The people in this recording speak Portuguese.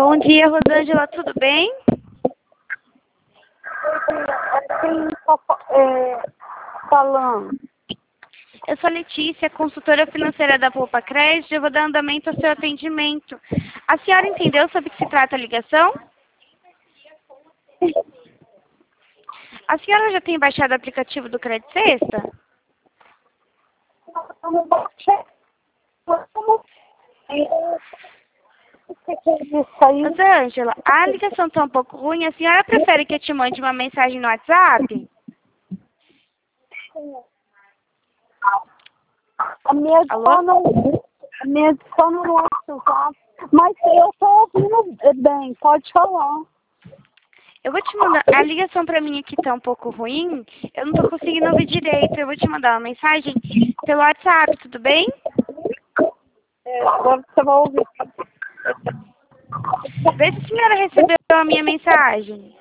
Bom dia, Rosângela, tudo bem? Quem está falando? Eu sou a Letícia, consultora financeira da Poupa Crédito, eu vou dar andamento ao seu atendimento. A senhora entendeu sobre o que se trata a ligação? A senhora já tem baixado o aplicativo do Crédito Sexta? Rosângela, a ligação está um pouco ruim. A senhora prefere que eu te mande uma mensagem no WhatsApp? A minha edição no WhatsApp, mas eu estou ouvindo bem, pode falar. Eu vou te mandar. A ligação para mim aqui está um pouco ruim. Eu não estou conseguindo ouvir direito. Eu vou te mandar uma mensagem pelo WhatsApp, tudo bem? Agora você vai ouvir. Vê se a senhora recebeu a minha mensagem.